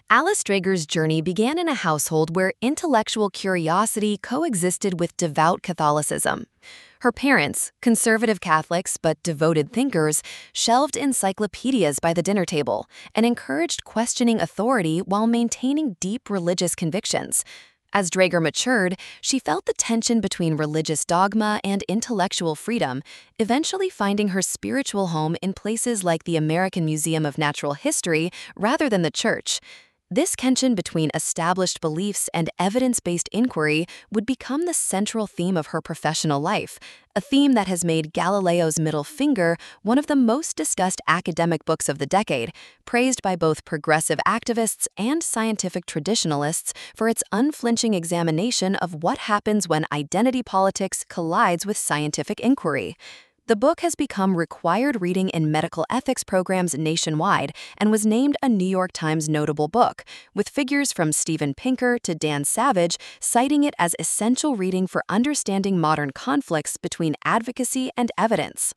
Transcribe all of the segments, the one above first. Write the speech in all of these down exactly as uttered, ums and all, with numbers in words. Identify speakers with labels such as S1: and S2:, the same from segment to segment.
S1: Alice Drager's journey began in a household where intellectual curiosity coexisted with devout Catholicism. Her parents, conservative Catholics but devoted thinkers, shelved encyclopedias by the dinner table and encouraged questioning authority while maintaining deep religious convictions. As Drager matured, she felt the tension between religious dogma and intellectual freedom, eventually finding her spiritual home in places like the American Museum of Natural History rather than the church. This tension between established beliefs and evidence-based inquiry would become the central theme of her professional life, a theme that has made Galileo's Middle Finger one of the most discussed academic books of the decade, praised by both progressive activists and scientific traditionalists for its unflinching examination of what happens when identity politics collides with scientific inquiry. The book has become required reading in medical ethics programs nationwide and was named a New York Times notable book, with figures from Steven Pinker to Dan Savage citing it as essential reading for understanding modern conflicts between advocacy and evidence.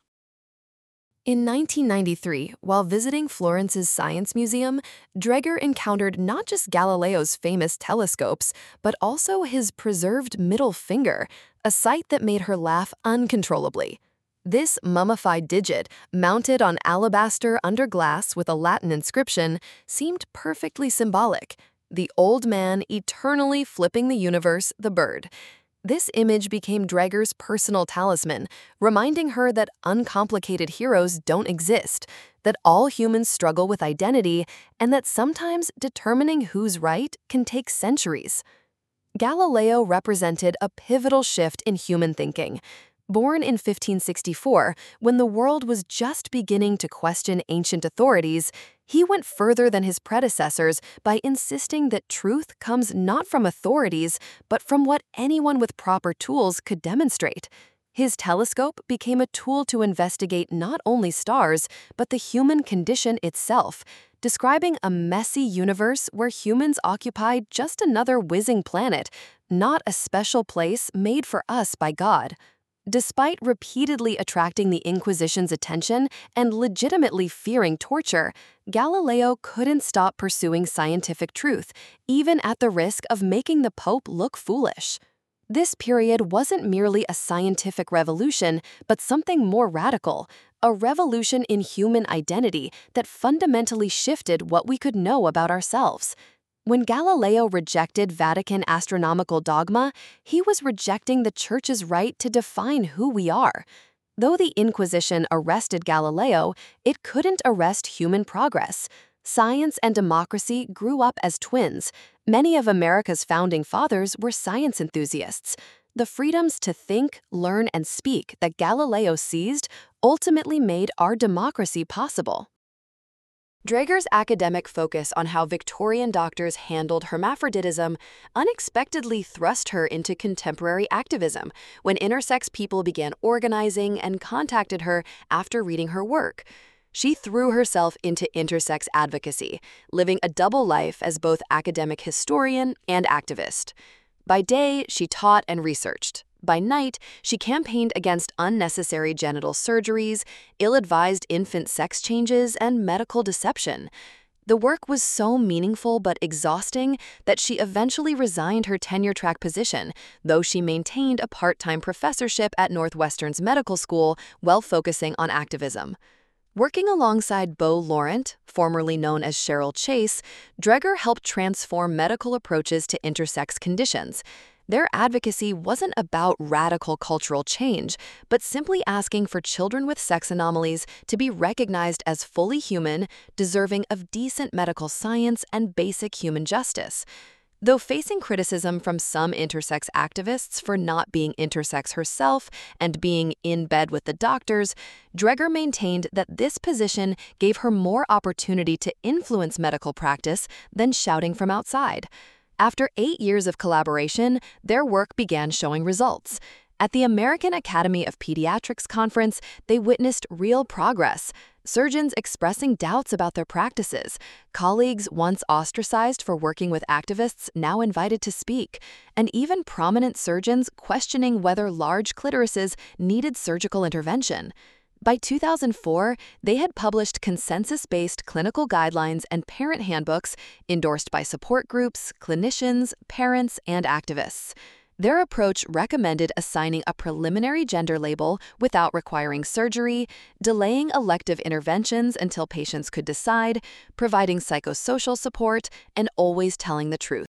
S1: In nineteen ninety-three, while visiting Florence's Science Museum, Drager encountered not just Galileo's famous telescopes, but also his preserved middle finger, a sight that made her laugh uncontrollably. This mummified digit, mounted on alabaster under glass with a Latin inscription, seemed perfectly symbolic. The old man eternally flipping the universe, the bird. This image became Drager's personal talisman, reminding her that uncomplicated heroes don't exist, that all humans struggle with identity, and that sometimes determining who's right can take centuries. Galileo represented a pivotal shift in human thinking. Born in fifteen sixty-four, when the world was just beginning to question ancient authorities, he went further than his predecessors by insisting that truth comes not from authorities, but from what anyone with proper tools could demonstrate. His telescope became a tool to investigate not only stars, but the human condition itself, describing a messy universe where humans occupied just another whizzing planet, not a special place made for us by God. Despite repeatedly attracting the Inquisition's attention and legitimately fearing torture, Galileo couldn't stop pursuing scientific truth, even at the risk of making the Pope look foolish. This period wasn't merely a scientific revolution, but something more radical, a revolution in human identity that fundamentally shifted what we could know about ourselves. When Galileo rejected Vatican astronomical dogma, he was rejecting the Church's right to define who we are. Though the Inquisition arrested Galileo, it couldn't arrest human progress. Science and democracy grew up as twins. Many of America's founding fathers were science enthusiasts. The freedoms to think, learn, and speak that Galileo seized ultimately made our democracy possible. Drager's academic focus on how Victorian doctors handled hermaphroditism unexpectedly thrust her into contemporary activism when intersex people began organizing and contacted her after reading her work. She threw herself into intersex advocacy, living a double life as both academic historian and activist. By day, she taught and researched. By night, she campaigned against unnecessary genital surgeries, ill-advised infant sex changes, and medical deception. The work was so meaningful but exhausting that she eventually resigned her tenure-track position, though she maintained a part-time professorship at Northwestern's medical school while focusing on activism. Working alongside Beau Laurent, formerly known as Cheryl Chase, Drager helped transform medical approaches to intersex conditions. Their advocacy wasn't about radical cultural change, but simply asking for children with sex anomalies to be recognized as fully human, deserving of decent medical science and basic human justice. Though facing criticism from some intersex activists for not being intersex herself and being in bed with the doctors, Drager maintained that this position gave her more opportunity to influence medical practice than shouting from outside. After eight years of collaboration, their work began showing results. At the American Academy of Pediatrics conference, they witnessed real progress. Surgeons expressing doubts about their practices, colleagues once ostracized for working with activists now invited to speak, and even prominent surgeons questioning whether large clitorises needed surgical intervention. By two thousand four, they had published consensus-based clinical guidelines and parent handbooks endorsed by support groups, clinicians, parents, and activists. Their approach recommended assigning a preliminary gender label without requiring surgery, delaying elective interventions until patients could decide, providing psychosocial support, and always telling the truth.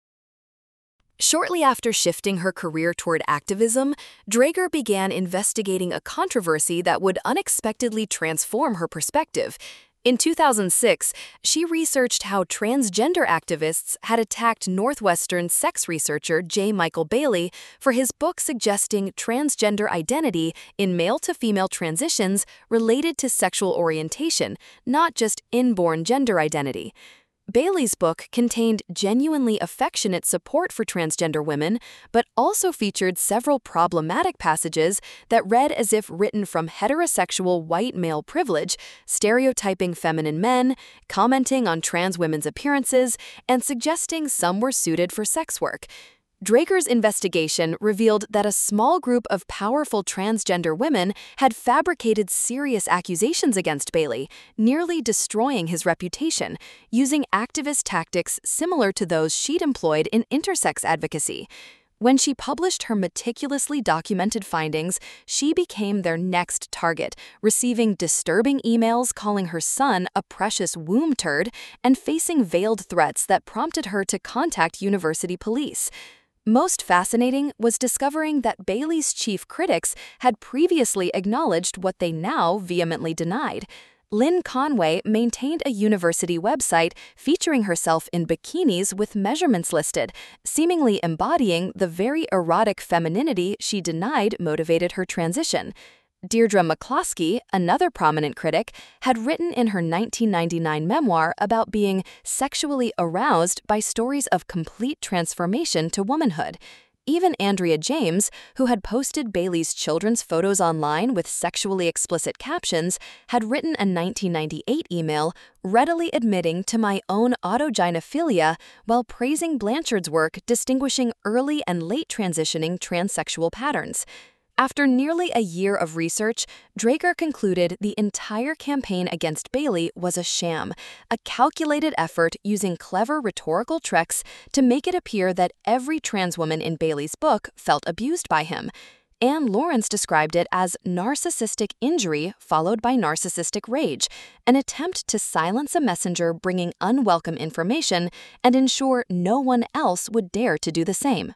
S1: Shortly after shifting her career toward activism, Draeger began investigating a controversy that would unexpectedly transform her perspective. In two thousand six, she researched how transgender activists had attacked Northwestern sex researcher J. Michael Bailey for his book suggesting transgender identity in male-to-female transitions related to sexual orientation, not just inborn gender identity. Bailey's book contained genuinely affectionate support for transgender women, but also featured several problematic passages that read as if written from heterosexual white male privilege, stereotyping feminine men, commenting on trans women's appearances, and suggesting some were suited for sex work. Draeger's investigation revealed that a small group of powerful transgender women had fabricated serious accusations against Bailey, nearly destroying his reputation, using activist tactics similar to those she'd employed in intersex advocacy. When she published her meticulously documented findings, she became their next target, receiving disturbing emails calling her son a precious womb turd and facing veiled threats that prompted her to contact university police. Most fascinating was discovering that Bailey's chief critics had previously acknowledged what they now vehemently denied. Lynn Conway maintained a university website featuring herself in bikinis with measurements listed, seemingly embodying the very erotic femininity she denied motivated her transition. Deirdre McCloskey, another prominent critic, had written in her nineteen ninety-nine memoir about being sexually aroused by stories of complete transformation to womanhood. Even Andrea James, who had posted Bailey's children's photos online with sexually explicit captions, had written a nineteen ninety-eight email readily admitting to my own autogynephilia while praising Blanchard's work distinguishing early and late transitioning transsexual patterns. After nearly a year of research, Draeger concluded the entire campaign against Bailey was a sham, a calculated effort using clever rhetorical tricks to make it appear that every trans woman in Bailey's book felt abused by him. Anne Lawrence described it as narcissistic injury followed by narcissistic rage, an attempt to silence a messenger bringing unwelcome information and ensure no one else would dare to do the same.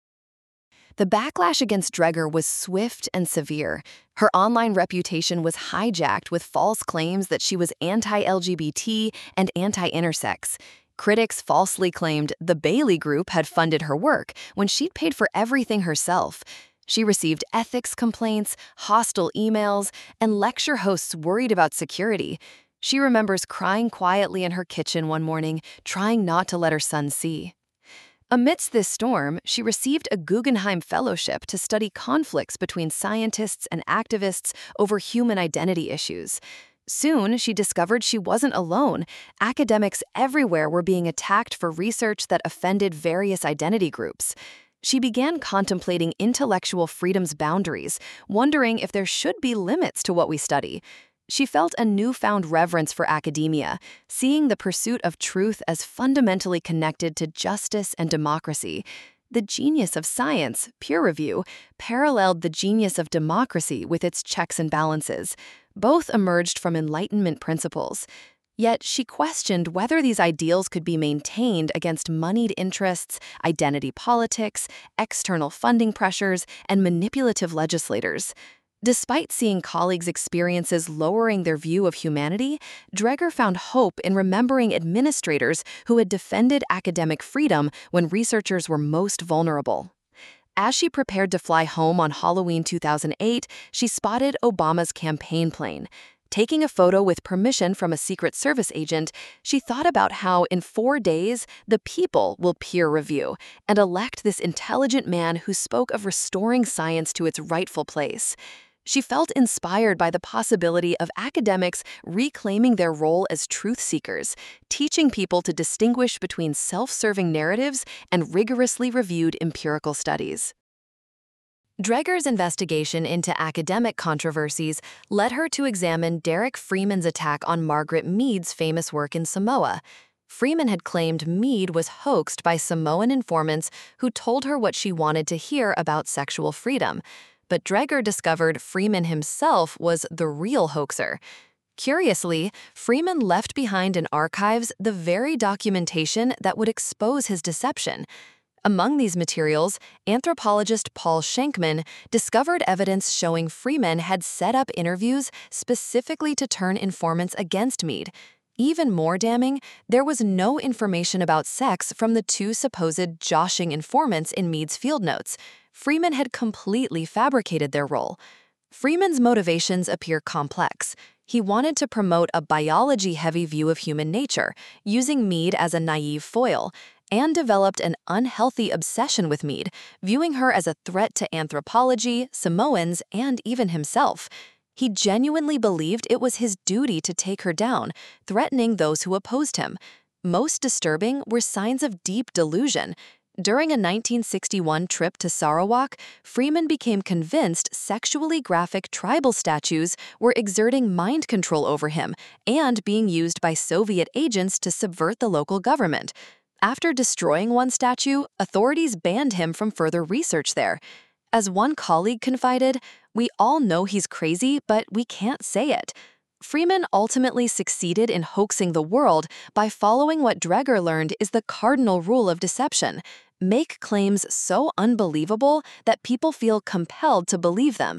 S1: The backlash against Draeger was swift and severe. Her online reputation was hijacked with false claims that she was anti-L G B T and anti-intersex. Critics falsely claimed the Bailey Group had funded her work when she'd paid for everything herself. She received ethics complaints, hostile emails, and lecture hosts worried about security. She remembers crying quietly in her kitchen one morning, trying not to let her son see. Amidst this storm, she received a Guggenheim Fellowship to study conflicts between scientists and activists over human identity issues. Soon, she discovered she wasn't alone. Academics everywhere were being attacked for research that offended various identity groups. She began contemplating intellectual freedom's boundaries, wondering if there should be limits to what we study. She felt a newfound reverence for academia, seeing the pursuit of truth as fundamentally connected to justice and democracy. The genius of science, peer review, paralleled the genius of democracy with its checks and balances. Both emerged from Enlightenment principles. Yet she questioned whether these ideals could be maintained against moneyed interests, identity politics, external funding pressures, and manipulative legislators. Despite seeing colleagues' experiences lowering their view of humanity, Draeger found hope in remembering administrators who had defended academic freedom when researchers were most vulnerable. As she prepared to fly home on Halloween two thousand eight, she spotted Obama's campaign plane. Taking a photo with permission from a Secret Service agent, she thought about how in four days, the people will peer review and elect this intelligent man who spoke of restoring science to its rightful place. She felt inspired by the possibility of academics reclaiming their role as truth seekers, teaching people to distinguish between self-serving narratives and rigorously reviewed empirical studies. Dreger's investigation into academic controversies led her to examine Derek Freeman's attack on Margaret Mead's famous work in Samoa. Freeman had claimed Mead was hoaxed by Samoan informants who told her what she wanted to hear about sexual freedom. But Dreger discovered Freeman himself was the real hoaxer. Curiously, Freeman left behind in archives the very documentation that would expose his deception. Among these materials, anthropologist Paul Schenkman discovered evidence showing Freeman had set up interviews specifically to turn informants against Mead. Even more damning, there was no information about sex from the two supposed joshing informants in Mead's field notes. Freeman had completely fabricated their role. Freeman's motivations appear complex. He wanted to promote a biology-heavy view of human nature, using Mead as a naive foil, and developed an unhealthy obsession with Mead, viewing her as a threat to anthropology, Samoans, and even himself. He genuinely believed it was his duty to take her down, threatening those who opposed him. Most disturbing were signs of deep delusion. During a nineteen sixty-one trip to Sarawak, Freeman became convinced sexually graphic tribal statues were exerting mind control over him and being used by Soviet agents to subvert the local government. After destroying one statue, authorities banned him from further research there. As one colleague confided, "We all know he's crazy, but we can't say it." Freeman ultimately succeeded in hoaxing the world by following what Dreger learned is the cardinal rule of deception: make claims so unbelievable that people feel compelled to believe them.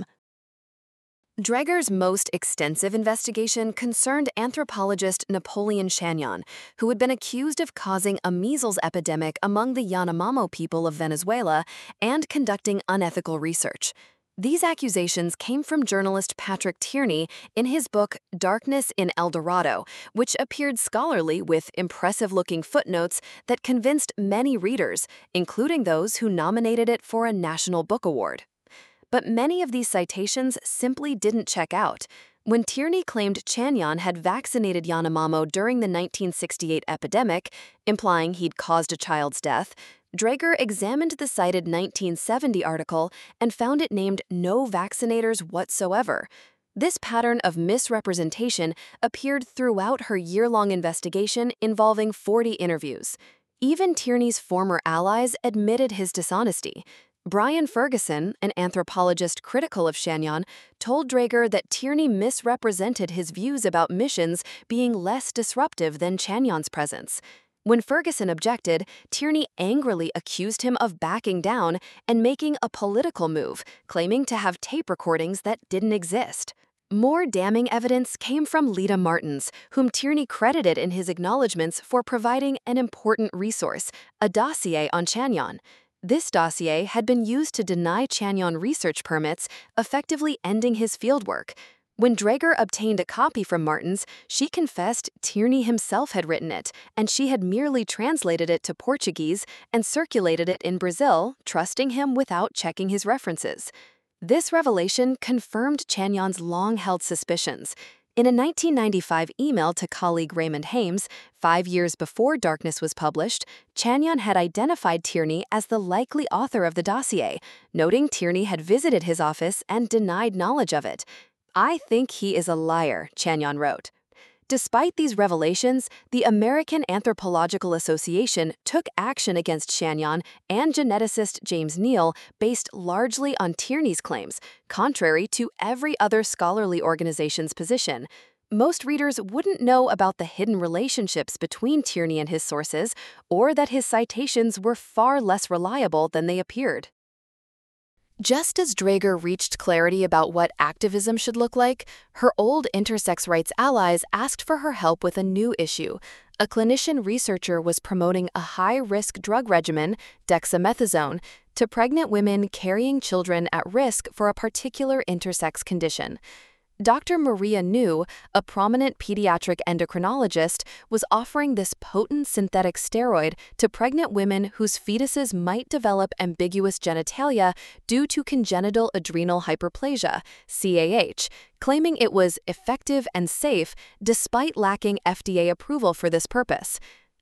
S1: Dreger's most extensive investigation concerned anthropologist Napoleon Chagnon, who had been accused of causing a measles epidemic among the Yanomamo people of Venezuela and conducting unethical research. These accusations came from journalist Patrick Tierney in his book Darkness in El Dorado, which appeared scholarly with impressive-looking footnotes that convinced many readers, including those who nominated it for a National Book Award. But many of these citations simply didn't check out. When Tierney claimed Chagnon had vaccinated Yanomamo during the nineteen sixty-eight epidemic, implying he'd caused a child's death, Dreger examined the cited nineteen seventy article and found it named no vaccinators whatsoever. This pattern of misrepresentation appeared throughout her year-long investigation involving forty interviews. Even Tierney's former allies admitted his dishonesty. Brian Ferguson, an anthropologist critical of Chagnon, told Dreger that Tierney misrepresented his views about missions being less disruptive than Chagnon's presence. When Ferguson objected, Tierney angrily accused him of backing down and making a political move, claiming to have tape recordings that didn't exist. More damning evidence came from Lita Martins, whom Tierney credited in his acknowledgments for providing an important resource, a dossier on Chagnon. This dossier had been used to deny Chagnon research permits, effectively ending his fieldwork. When Dreger obtained a copy from Martins, she confessed Tierney himself had written it, and she had merely translated it to Portuguese and circulated it in Brazil, trusting him without checking his references. This revelation confirmed Chagnon's long-held suspicions. In a nineteen ninety-five email to colleague Raymond Hames, five years before Darkness was published, Chagnon had identified Tierney as the likely author of the dossier, noting Tierney had visited his office and denied knowledge of it. "I think he is a liar," Chagnon wrote. Despite these revelations, the American Anthropological Association took action against Chagnon and geneticist James Neal based largely on Tierney's claims, contrary to every other scholarly organization's position. Most readers wouldn't know about the hidden relationships between Tierney and his sources, or that his citations were far less reliable than they appeared. Just as Dreger reached clarity about what activism should look like, her old intersex rights allies asked for her help with a new issue. A clinician researcher was promoting a high-risk drug regimen, dexamethasone, to pregnant women carrying children at risk for a particular intersex condition. Doctor Maria New, a prominent pediatric endocrinologist, was offering this potent synthetic steroid to pregnant women whose fetuses might develop ambiguous genitalia due to congenital adrenal hyperplasia, C A H, claiming it was effective and safe despite lacking F D A approval for this purpose.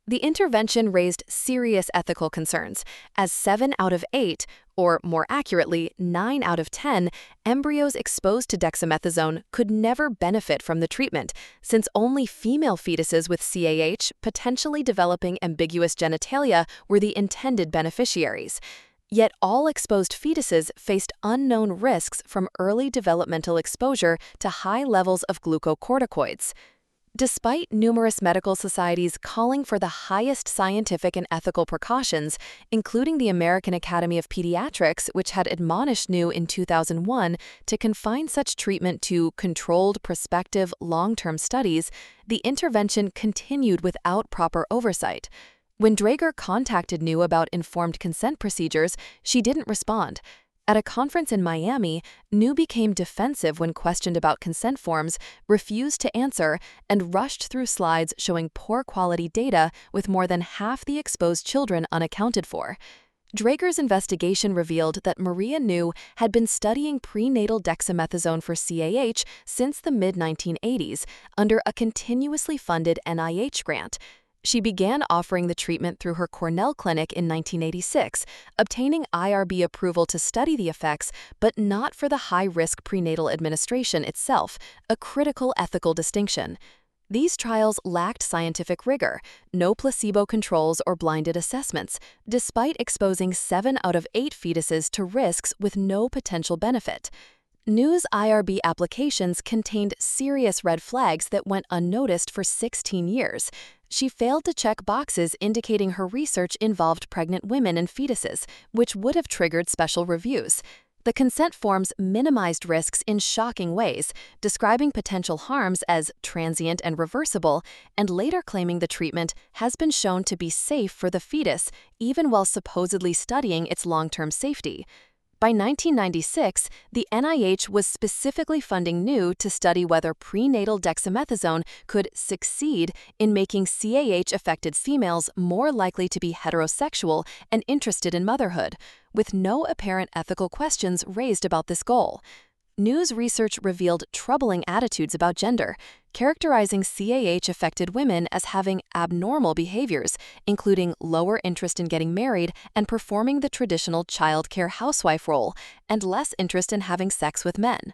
S1: The intervention raised serious ethical concerns, as seven out of eight, or more accurately, nine out of ten, embryos exposed to dexamethasone could never benefit from the treatment, since only female fetuses with C A H potentially developing ambiguous genitalia were the intended beneficiaries. Yet all exposed fetuses faced unknown risks from early developmental exposure to high levels of glucocorticoids. Despite numerous medical societies calling for the highest scientific and ethical precautions, including the American Academy of Pediatrics, which had admonished New in two thousand one to confine such treatment to controlled, prospective, long-term studies, the intervention continued without proper oversight. When Draeger contacted New about informed consent procedures, she didn't respond. At a conference in Miami, New became defensive when questioned about consent forms, refused to answer, and rushed through slides showing poor quality data with more than half the exposed children unaccounted for. Draeger's investigation revealed that Maria New had been studying prenatal dexamethasone for C A H since the mid nineteen eighties under a continuously funded N I H grant. She began offering the treatment through her Cornell Clinic in nineteen eighty-six, obtaining I R B approval to study the effects, but not for the high-risk prenatal administration itself, a critical ethical distinction. These trials lacked scientific rigor, no placebo controls or blinded assessments, despite exposing seven out of eight fetuses to risks with no potential benefit. New's I R B applications contained serious red flags that went unnoticed for sixteen years. She failed to check boxes indicating her research involved pregnant women and fetuses, which would have triggered special reviews. The consent forms minimized risks in shocking ways, describing potential harms as transient and reversible, and later claiming the treatment has been shown to be safe for the fetus, even while supposedly studying its long-term safety. By nineteen ninety-six, the N I H was specifically funding New to study whether prenatal dexamethasone could succeed in making C A H-affected females more likely to be heterosexual and interested in motherhood, with no apparent ethical questions raised about this goal. New's research revealed troubling attitudes about gender, characterizing C A H-affected women as having abnormal behaviors, including lower interest in getting married and performing the traditional childcare housewife role, and less interest in having sex with men.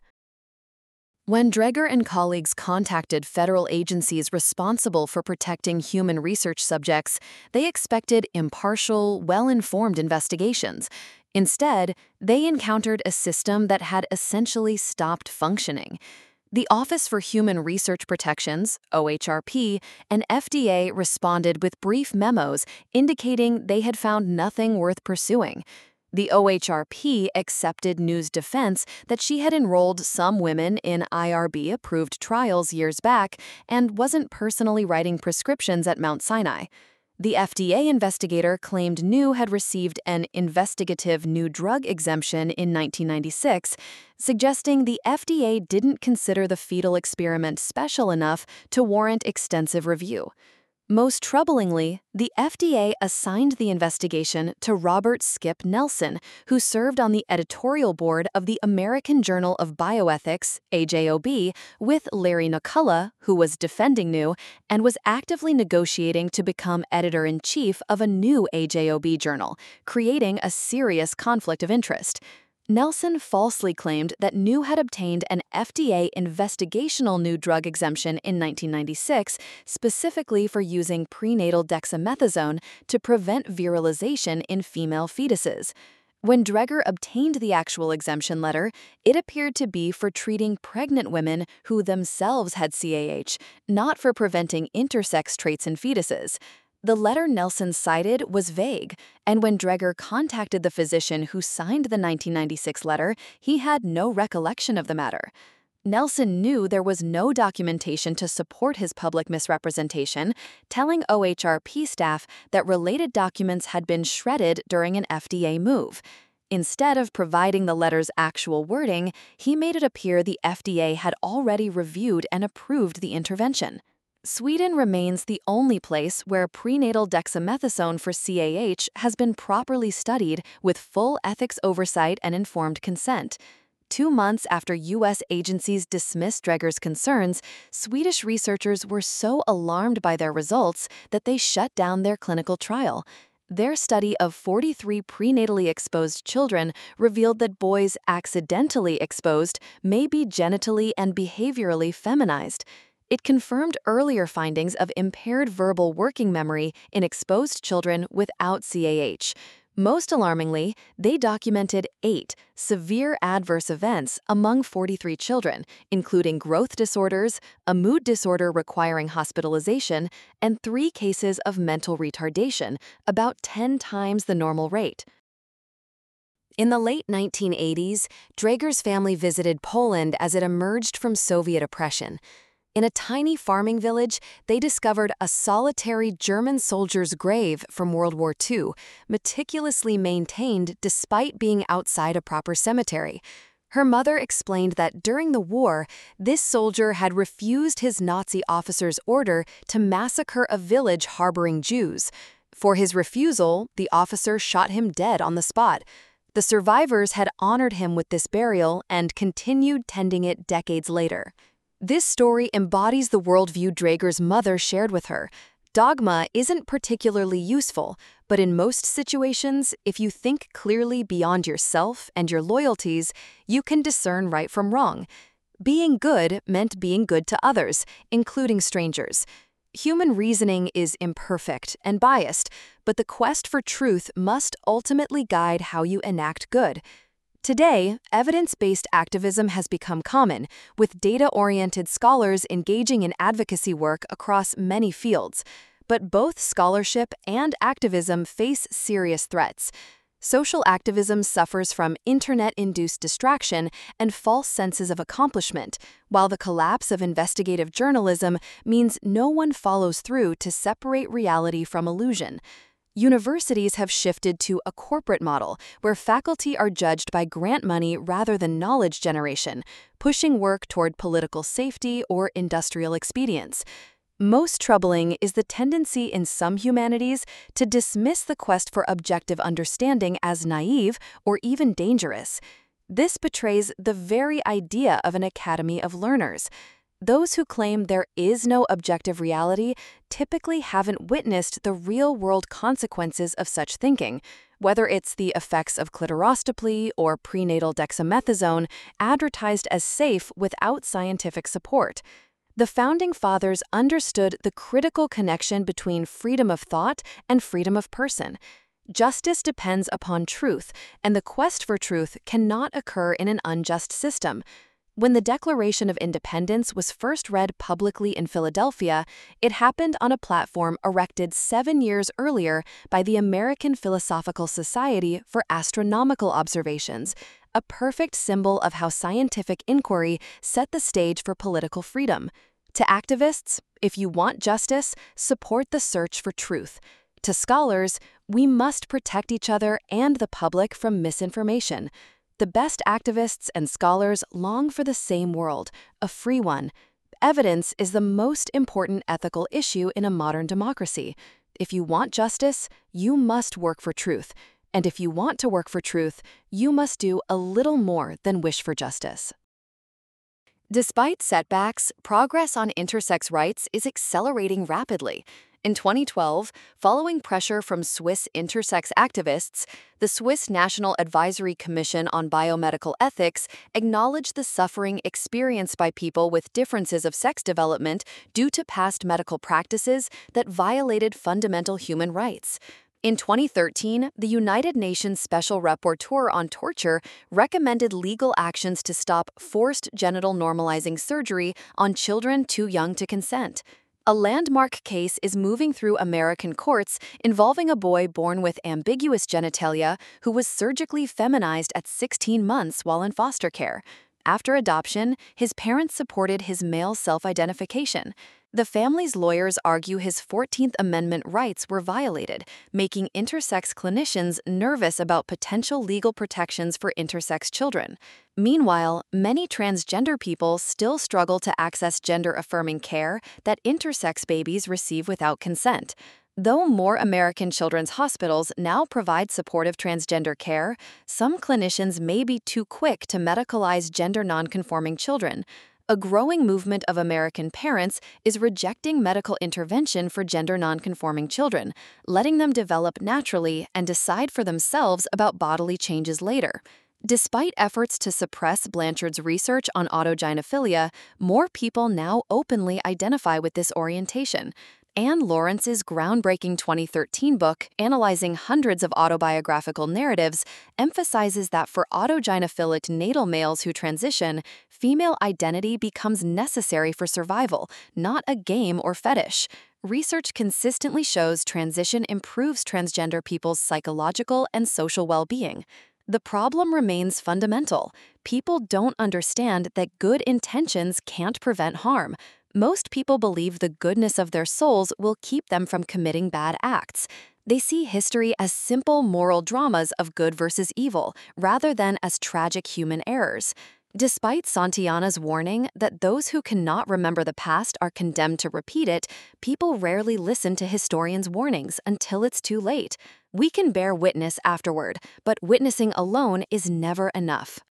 S1: When Draeger and colleagues contacted federal agencies responsible for protecting human research subjects, they expected impartial, well-informed investigations. Instead, they encountered a system that had essentially stopped functioning. The Office for Human Research Protections, O H R P, and F D A responded with brief memos indicating they had found nothing worth pursuing. The O H R P accepted New's defense that she had enrolled some women in I R B-approved trials years back and wasn't personally writing prescriptions at Mount Sinai. The F D A investigator claimed New had received an investigative new drug exemption in nineteen ninety-six, suggesting the F D A didn't consider the fetal experiment special enough to warrant extensive review. Most troublingly, the F D A assigned the investigation to Robert Skip Nelson, who served on the editorial board of the American Journal of Bioethics, A J O B, with Larry McCullough, who was defending New, and was actively negotiating to become editor-in-chief of a new A J O B journal, creating a serious conflict of interest. Nelson falsely claimed that New had obtained an F D A investigational new drug exemption in nineteen ninety-six specifically for using prenatal dexamethasone to prevent virilization in female fetuses. When Draeger obtained the actual exemption letter, it appeared to be for treating pregnant women who themselves had C A H, not for preventing intersex traits in fetuses. The letter Nelson cited was vague, and when Draeger contacted the physician who signed the nineteen ninety-six letter, he had no recollection of the matter. Nelson knew there was no documentation to support his public misrepresentation, telling O H R P staff that related documents had been shredded during an F D A move. Instead of providing the letter's actual wording, he made it appear the F D A had already reviewed and approved the intervention. Sweden remains the only place where prenatal dexamethasone for C A H has been properly studied with full ethics oversight and informed consent. Two months after U S agencies dismissed Dreger's concerns, Swedish researchers were so alarmed by their results that they shut down their clinical trial. Their study of forty-three prenatally exposed children revealed that boys accidentally exposed may be genitally and behaviorally feminized. It confirmed earlier findings of impaired verbal working memory in exposed children without C A H. Most alarmingly, they documented eight severe adverse events among forty-three children, including growth disorders, a mood disorder requiring hospitalization, and three cases of mental retardation, about ten times the normal rate. In the late nineteen eighties, Dreger's family visited Poland as it emerged from Soviet oppression. In a tiny farming village, they discovered a solitary German soldier's grave from World War Two, meticulously maintained despite being outside a proper cemetery. Her mother explained that during the war, this soldier had refused his Nazi officer's order to massacre a village harboring Jews. For his refusal, the officer shot him dead on the spot. The survivors had honored him with this burial and continued tending it decades later. This story embodies the worldview Dreger's mother shared with her. Dogma isn't particularly useful, but in most situations, if you think clearly beyond yourself and your loyalties, you can discern right from wrong. Being good meant being good to others, including strangers. Human reasoning is imperfect and biased, but the quest for truth must ultimately guide how you enact good. Today, evidence-based activism has become common, with data-oriented scholars engaging in advocacy work across many fields. But both scholarship and activism face serious threats. Social activism suffers from internet-induced distraction and false senses of accomplishment, while the collapse of investigative journalism means no one follows through to separate reality from illusion. Universities have shifted to a corporate model where faculty are judged by grant money rather than knowledge generation, pushing work toward political safety or industrial expedience. Most troubling is the tendency in some humanities to dismiss the quest for objective understanding as naive or even dangerous. This betrays the very idea of an academy of learners. Those who claim there is no objective reality typically haven't witnessed the real-world consequences of such thinking, whether it's the effects of clitorostoply or prenatal dexamethasone advertised as safe without scientific support. The Founding Fathers understood the critical connection between freedom of thought and freedom of person. Justice depends upon truth, and the quest for truth cannot occur in an unjust system. When the Declaration of Independence was first read publicly in Philadelphia, it happened on a platform erected seven years earlier by the American Philosophical Society for Astronomical Observations, a perfect symbol of how scientific inquiry set the stage for political freedom. To activists, if you want justice, support the search for truth. To scholars, we must protect each other and the public from misinformation. The best activists and scholars long for the same world, a free one. Evidence is the most important ethical issue in a modern democracy. If you want justice, you must work for truth. And if you want to work for truth, you must do a little more than wish for justice. Despite setbacks, progress on intersex rights is accelerating rapidly. In twenty twelve, following pressure from Swiss intersex activists, the Swiss National Advisory Commission on Biomedical Ethics acknowledged the suffering experienced by people with differences of sex development due to past medical practices that violated fundamental human rights. In twenty thirteen, the United Nations Special Rapporteur on Torture recommended legal actions to stop forced genital normalizing surgery on children too young to consent. A landmark case is moving through American courts involving a boy born with ambiguous genitalia who was surgically feminized at sixteen months while in foster care. After adoption, his parents supported his male self-identification. The family's lawyers argue his fourteenth Amendment rights were violated, making intersex clinicians nervous about potential legal protections for intersex children. Meanwhile, many transgender people still struggle to access gender-affirming care that intersex babies receive without consent. Though more American children's hospitals now provide supportive transgender care, some clinicians may be too quick to medicalize gender nonconforming children. A growing movement of American parents is rejecting medical intervention for gender nonconforming children, letting them develop naturally and decide for themselves about bodily changes later. Despite efforts to suppress Blanchard's research on autogynephilia, more people now openly identify with this orientation. Anne Lawrence's groundbreaking twenty thirteen book, analyzing hundreds of autobiographical narratives, emphasizes that for autogynephilic natal males who transition, female identity becomes necessary for survival, not a game or fetish. Research consistently shows transition improves transgender people's psychological and social well-being. The problem remains fundamental. People don't understand that good intentions can't prevent harm. Most people believe the goodness of their souls will keep them from committing bad acts. They see history as simple moral dramas of good versus evil, rather than as tragic human errors. Despite Santayana's warning that those who cannot remember the past are condemned to repeat it, people rarely listen to historians' warnings until it's too late. We can bear witness afterward, but witnessing alone is never enough.